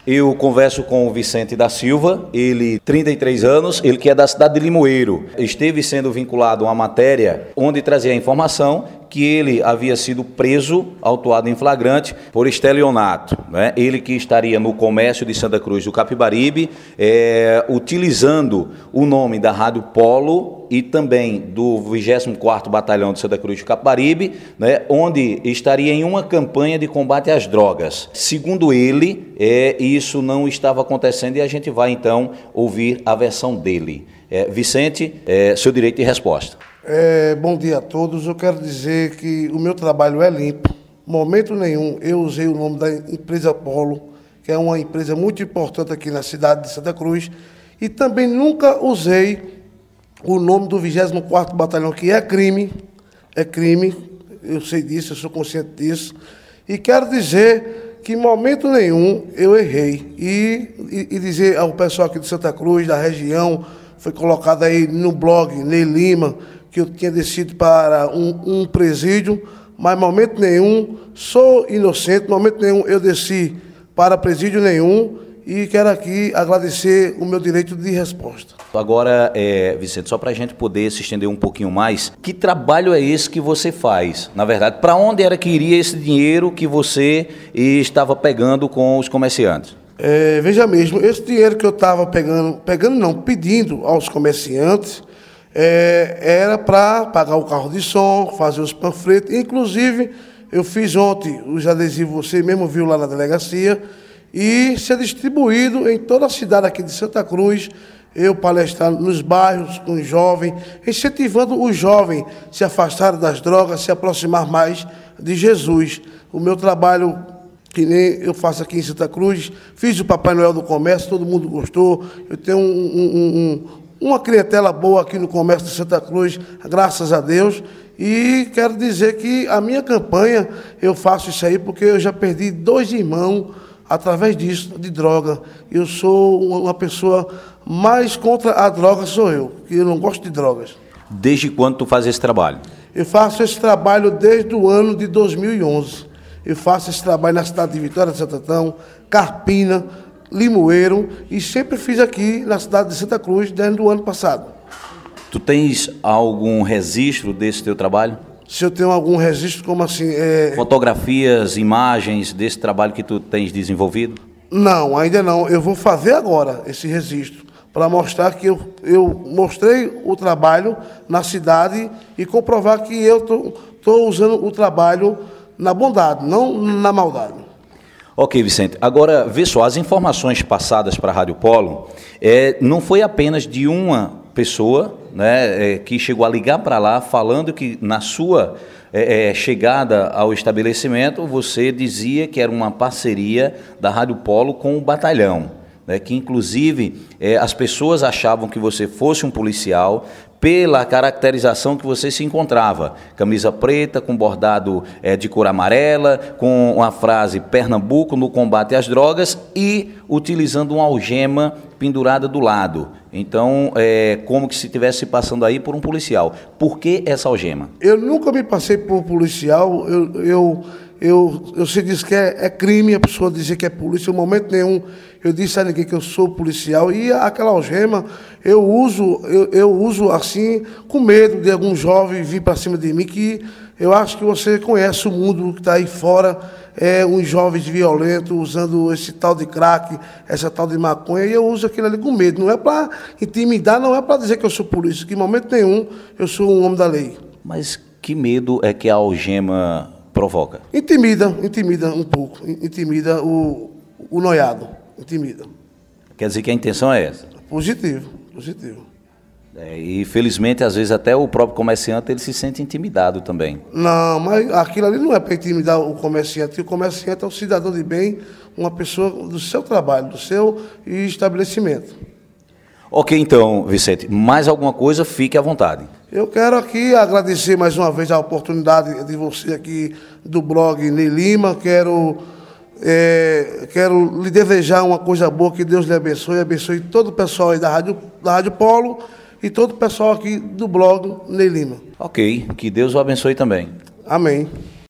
Eu converso com o Vicente da Silva, ele 33 anos, ele que é da cidade de Limoeiro. Esteve sendo vinculado a uma matéria onde trazia a informação que ele havia sido preso, autuado em flagrante, por estelionato, né? Ele que estaria no comércio de Santa Cruz do Capibaribe, utilizando o nome da Rádio Polo e também do 24º Batalhão de Santa Cruz do Capibaribe, né? Onde estaria em uma campanha de combate às drogas. Segundo ele, isso não estava acontecendo e a gente vai então ouvir a versão dele. Vicente, seu direito de resposta. Bom dia a todos. Eu quero dizer que o meu trabalho é limpo. Momento nenhum eu usei o nome da empresa Polo, que é uma empresa muito importante aqui na cidade de Santa Cruz, e também nunca usei o nome do 24º Batalhão, que é crime, eu sei disso, eu sou consciente disso, e quero dizer que em momento nenhum eu errei. E dizer ao pessoal aqui de Santa Cruz, da região, foi colocado aí no blog Ney Lima, que eu tinha descido para um presídio, mas em momento nenhum sou inocente, em momento nenhum eu desci para presídio nenhum, e quero aqui agradecer o meu direito de resposta. Agora, Vicente, só para a gente poder se estender um pouquinho mais, que trabalho é esse que você faz? Na verdade, para onde era que iria esse dinheiro que você estava pegando com os comerciantes? Veja mesmo, esse dinheiro que eu estava pedindo aos comerciantes, era para pagar o carro de som, fazer os panfletos. Inclusive, eu fiz ontem os adesivos, você mesmo viu lá na delegacia, e ser distribuído em toda a cidade aqui de Santa Cruz, eu palestrando nos bairros com os jovens, incentivando os jovens a se afastarem das drogas, se aproximar mais de Jesus. O meu trabalho, que nem eu faço aqui em Santa Cruz, fiz o Papai Noel do comércio, todo mundo gostou, eu tenho uma clientela boa aqui no comércio de Santa Cruz, graças a Deus, e quero dizer que a minha campanha, eu faço isso aí porque eu já perdi 2 irmãos através disso, de droga. Eu sou uma pessoa mais contra a droga, sou eu, que eu não gosto de drogas. Desde quando tu faz esse trabalho? Eu faço esse trabalho desde o ano de 2011. Eu faço esse trabalho na cidade de Vitória de Santo Antão, Carpina, Limoeiro, e sempre fiz aqui na cidade de Santa Cruz desde o ano passado. Tu tens algum registro desse teu trabalho? Se eu tenho algum registro, como assim? Fotografias, imagens desse trabalho que tu tens desenvolvido? Não, ainda não. Eu vou fazer agora esse registro, para mostrar que eu mostrei o trabalho na cidade e comprovar que eu estou usando o trabalho na bondade, não na maldade. Ok, Vicente. Agora, vê só, as informações passadas para a Rádio Polo não foi apenas de uma pessoa, né, que chegou a ligar para lá falando que na sua chegada ao estabelecimento você dizia que era uma parceria da Rádio Polo com o batalhão, né, que inclusive as pessoas achavam que você fosse um policial pela caracterização que você se encontrava, camisa preta com bordado de cor amarela, com a frase Pernambuco no combate às drogas e utilizando uma algema pendurada do lado. Então, como que se estivesse passando aí por um policial. Por que essa algema? Eu nunca me passei por policial, se diz que é crime a pessoa dizer que é polícia, em momento nenhum eu disse a ninguém que eu sou policial, e aquela algema eu uso assim, com medo de algum jovem vir para cima de mim, que eu acho que você conhece o mundo que está aí fora, uns jovens violentos usando esse tal de crack, essa tal de maconha, e eu uso aquilo ali com medo, não é para intimidar, não é para dizer que eu sou polícia, que em momento nenhum eu sou um homem da lei. Mas que medo é que a algema provoca? Intimida um pouco, intimida o noiado, intimida. Quer dizer que a intenção é essa? Positivo. E felizmente, às vezes, até o próprio comerciante ele se sente intimidado também. Não, mas aquilo ali não é para intimidar o comerciante é um cidadão de bem, uma pessoa do seu trabalho, do seu estabelecimento. Ok, então, Vicente, mais alguma coisa, fique à vontade. Eu quero aqui agradecer mais uma vez a oportunidade de você aqui do blog Ney Lima. Quero lhe desejar uma coisa boa, que Deus lhe abençoe todo o pessoal aí da Rádio Polo e todo o pessoal aqui do blog Ney Lima. Ok, que Deus o abençoe também. Amém.